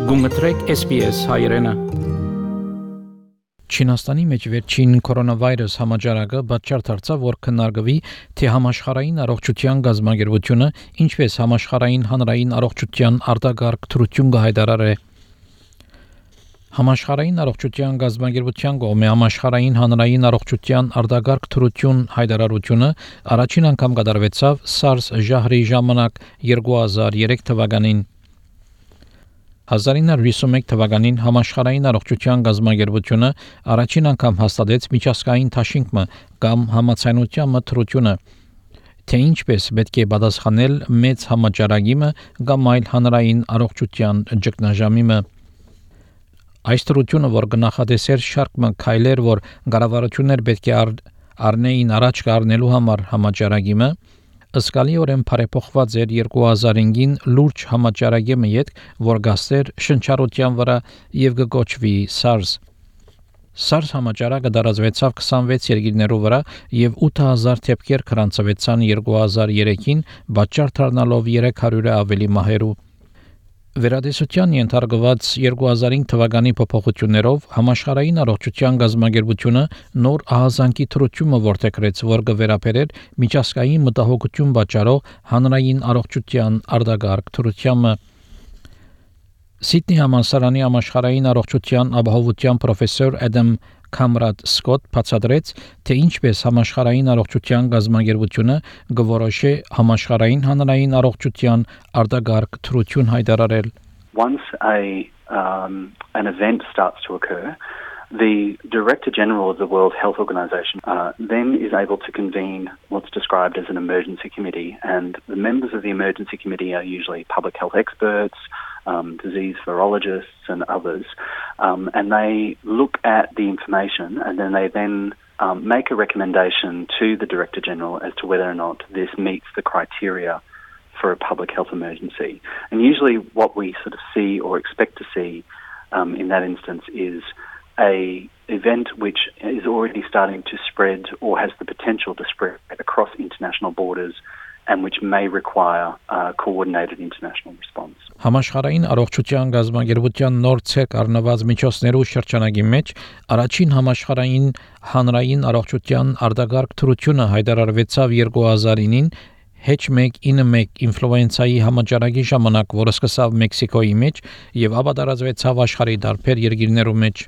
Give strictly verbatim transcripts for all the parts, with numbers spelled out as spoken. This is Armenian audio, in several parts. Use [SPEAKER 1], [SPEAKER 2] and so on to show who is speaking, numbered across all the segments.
[SPEAKER 1] Գումտրեք S B S հայրենը։ Չինաստանի մեջ վերջին կորոնավիրուս համաճարակը պատճառ դարձավ, որ քննարկվի, թե համաշխարհային առողջության գազագերբությունը ինչպես համաշխարհային հանրային առողջության արտակարգ թրություն կհայտարարի։ Համաշխարհային առողջության գազագերբության կողմէ համաշխարհային հանրային առողջության արտակարգ թրություն հայտարարությունը առաջին անգամ կատարվեցավ SARS ժահրի ժամանակ երկու հազար երեք թվականին։ հազար ինը հարյուր հիսունմեկ թվականին համաշխարհային առողջության գազագերբությունը առաջին անգամ հաստատեց միջազգային դաշինքը կամ համաձայնության մթրությունը, թե ինչպես պետք է պատասխանել մեծ համաճարակիմը կամ այլ հանրային առողջության ճգնաժամիմը։ Այս թրությունը, որ գնահատեսեր շարք քայլեր, որ կառավարություններ պետք է առնեին առաջ կառնելու համար համաճարակիմը, ըսկալիորեն բարեփոխված էր երկու հազար հինգին լուրջ համաճարակի հետ, որ գաստեր շնչառության վրա եւ կոչվի SARS։ SARS համաճարակը տարածվեցավ քսանվեց երկրներու վրա եւ ութ հազար դեպքեր գրանցվեցան երկու հազար երեքին, պատճառ դառնալով երեք հարյուրը ավելի մահերու։ Վերադեսության ենթարկված երկու հազար հինգ թվականի փոփոխություններով համաշխարհային առողջության գազագերբությունը նոր ահազանգի թրությունը որդեգրեց, որ կվերապերեր միջազգային մտահոգություն պատճառող հանրային առողջության արտակարգ թրությանը։ Սիդնի համալսարանի համաշխարհային առողջության ապահովության պրոֆեսոր Ադամ Քամրադ Սկոտ բացատրեց, թե ինչպես համաշխարհային առողջության գազագերբությունը կորոշե համաշխարհային հանրային առողջության արտակարգ թրություն հայտարարել։
[SPEAKER 2] Once a um, an event starts to occur, the Director General of the World Health Organization uh, then is able to convene what's described as an emergency committee, and the members of the emergency committee are usually public health experts, um, disease virologists and others, um, and they look at the information and then they then um, make a recommendation to the Director General as to whether or not this meets the criteria for a public health emergency. And usually what we sort of see or expect to see um, in that instance is a event which is already starting to spread or has the potential to spread across international borders and which may require a coordinated international response.
[SPEAKER 1] Համաշխարհային առողջության գազագերբության նոր ցեք առնված միջոցներու շրջանագի մեջ առաջին համաշխարհային հանրային առողջության արտակարգ թրությունը հայտարարվեցավ երկու հազար ինին H one N one ինֆլուենցայի համաճարակի ժամանակ, որը սկսավ Մեքսիկոյի մեջ եւ ապա տարածվեցավ աշխարհի տարբեր երկրներու մեջ։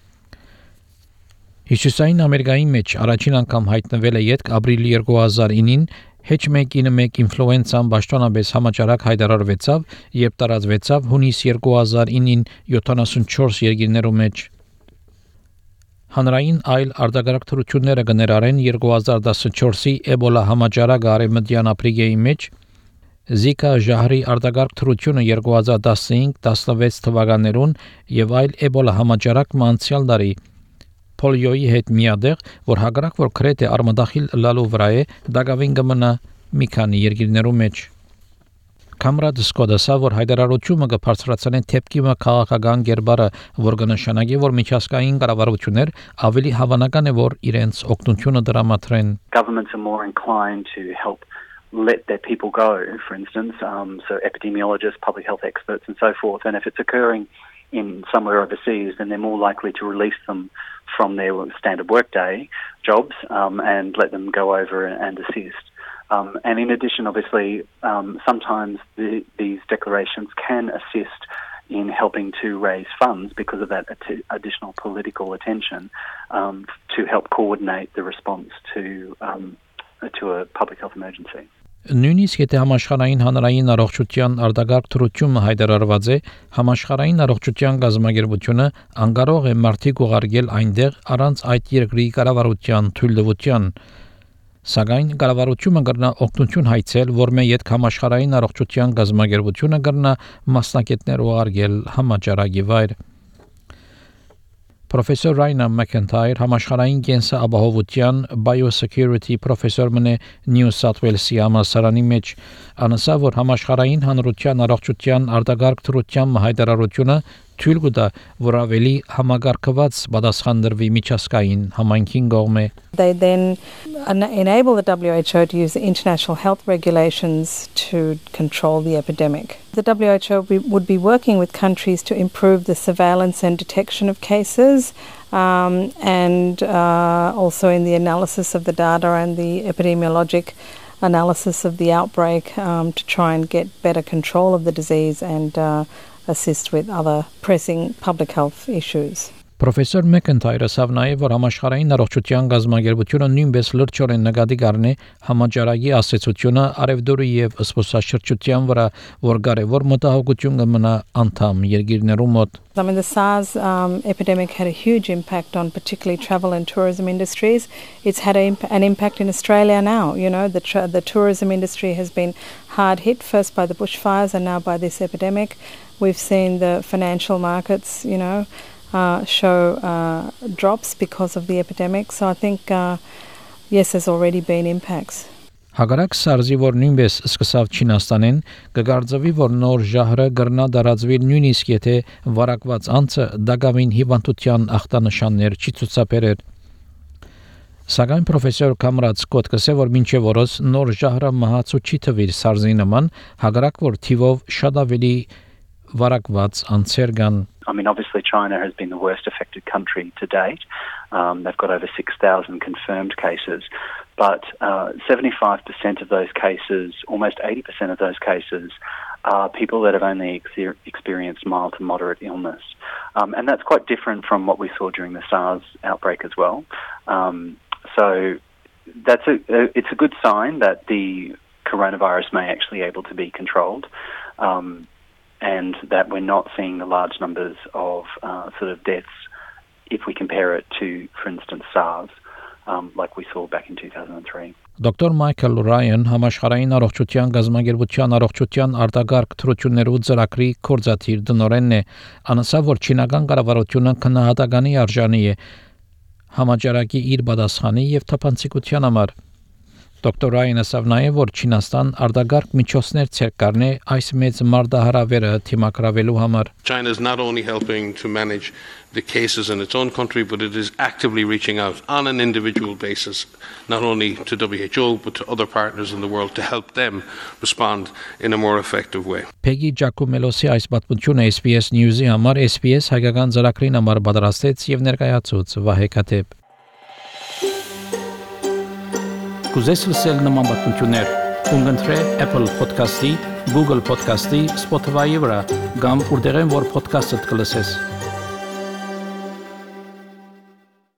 [SPEAKER 1] Հյուսիսային Ամերիկայի մեջ առաջին անգամ հայտնվել է յետք ապրիլի երկու հազար ինին H one N one ինֆլուենցան պաշտոնապես համաճարակ հայտարարվեցավ եւ տարածվեցավ հունիս երկու հազար ինին յոթանասունչորս երկրներու մեջ։ Հանրային այլ արտակարգ թրությունները կներառեն երկու հազար տասնչորսի Էբոլա համաճարակը Արևմտյան Աֆրիկայի մեջ, Zika ժահրի արտակարգ թրությունը երկու հազար տասնհինգ տասնվեց թվականներուն եւ այլ Էբոլա համաճարակ անցյալ տարի Պոլիոյի հետ միադեղ, որ հակառակ որ քրեթե արմատախիլ լալու վրա է, դակավին կմնա մի քանի երկրներու մեջ։ Քամրադ Սկոտը որ հայտարարությունը կբարձրացնի թեփքի քաղաքական գերբարը, որ կնշանակի, որ միջազգային կառավարություններ ավելի հավանական է, որ իրենց օգնությունը դրամատրեն։
[SPEAKER 2] Governments are more inclined to help let their people go, for instance, um, so epidemiologists, public health experts and so forth, and if it's occurring in somewhere overseas, then they're more likely to release them from their standard workday jobs um, and let them go over and assist. Um, and in addition, obviously, um, sometimes the, these declarations can assist in helping to raise funds because of that att- additional political attention um, to help coordinate the response to um, to a public health emergency.
[SPEAKER 1] Նույնիսկ եթե համաշխարհային հանրային առողջության արտակարգ թրությունը հայտարարված է, համաշխարհային առողջության գազագերբությունը անկարող է մարտիկ ուղարկել այնտեղ առանց այդ երկրի կառավարության թույլտվության։ Սակայն կառավարությունը կրնա օգնություն հայցել, որ մե յետ համաշխարհային առողջության գազագերբությունը կրնա մասնակիցներ ուղարկել համաճարակի վայր։ Պրոֆեսոր Ռայնա Մակենթայր համաշխարհային կենսաբանության biosecurity պրոֆեսոր մնե New South Wales-ի համալսարանի մեջ անասա, որ համաշխարհային հանրության առողջության արտակարգ թրության հայտարարությունը թույլ կտա, որ ավելի համագարկված պատասխան դրվի միջազգային համայնքին կողմէ։
[SPEAKER 3] They then en- enable the W H O to use international health regulations to control the epidemic. The W H O be, would be working with countries to improve the surveillance and detection of cases, um, and uh, also in the analysis of the data and the epidemiologic analysis of the outbreak, um, to try and get better control of the disease and uh, assist with other pressing public health issues.
[SPEAKER 1] Պրոֆեսոր Մեքենթայրը ասավ նաև, որ համաշխարհային առողջության գազագերբությունը նույնպես լրջորեն նկատի կառնի համաճարակի ասացությունը արևդուրի եւ սփոսաշրջության վրա, որ կարևոր մտահոգություն կմնա անդամ երկիրներու մոտ։
[SPEAKER 3] I mean, the SARS um, epidemic had a huge impact on particularly travel and tourism industries. It's had a, imp- an impact in Australia now. You know, the, tra- the tourism industry has been hard hit, first by the bushfires and now by this epidemic. We've seen the financial markets, you know, uh, show uh, drops because of the epidemic. So I think, uh, yes, there's already been impacts.
[SPEAKER 1] Հակառակ SARS-ի, որ նույնպես սկսավ Չինաստանեն, կգարձվի, որ նոր ժահրը կրնա դարածվի նույնիսկ եթե վարակված անձը դակավին հիվանդության ախտանշաններ չի ցուցաբերել։ Սակայն պրոֆեսոր Կամրաց կոդկսե, որ մինչև օրս նոր ժահրը մահացու չի թվիր SARS-ի նման, հակառակ որ թիվով շատ ավելի վարակված անձեր կան։
[SPEAKER 2] I mean, obviously China has been the worst affected country to date. Um, they've got over six thousand confirmed cases, but uh, seventy-five percent of those cases, almost eighty percent of those cases, are people that have only ex- experienced mild to moderate illness. Um, and that's quite different from what we saw during the SARS outbreak as well. Um, so that's a, a, it's a good sign that the coronavirus may actually be able to be controlled. Um, and that we're not seeing the large numbers of uh, sort of deaths if we compare it to, for instance, SARS, um, like we saw back in two thousand three.
[SPEAKER 1] Դոկտոր Մայքլ Ռայան համաշխարհային առողջության գազագերբության առողջության արտագարկ թրություններու ծրագրի կորզաթիր դնորենն է, անասա որ չինական կառավարությունը քննադատականի արժանի է համաճարակի իր պատասխանի եւ թափանցիկության համար։ Դոկտոր Ռայան ասավ նաև, որ Չինաստան արտագարկ միջոցներ ցերկ կառնի այս մեծ մարտահրավերը թիմակրավելու համար։
[SPEAKER 4] China is not only helping to manage the cases in its own country, but it is actively reaching out on an individual basis, not only to W H O, but to other partners in the world to help them respond in a more effective way.
[SPEAKER 1] Peggy Giacomelosի այս պատմությունը S B S News-ի համար S B S հայկական ծրագրին համար պատրաստեց եւ ներկայացուց Վահե Քաթեփ։ Կուզես լսել նման պատմություններ, կընտրե Apple Podcast-ի, Google Podcast-ի, Spotify-ի վրա, կամ որտեղեն որ podcast-ը կլսես։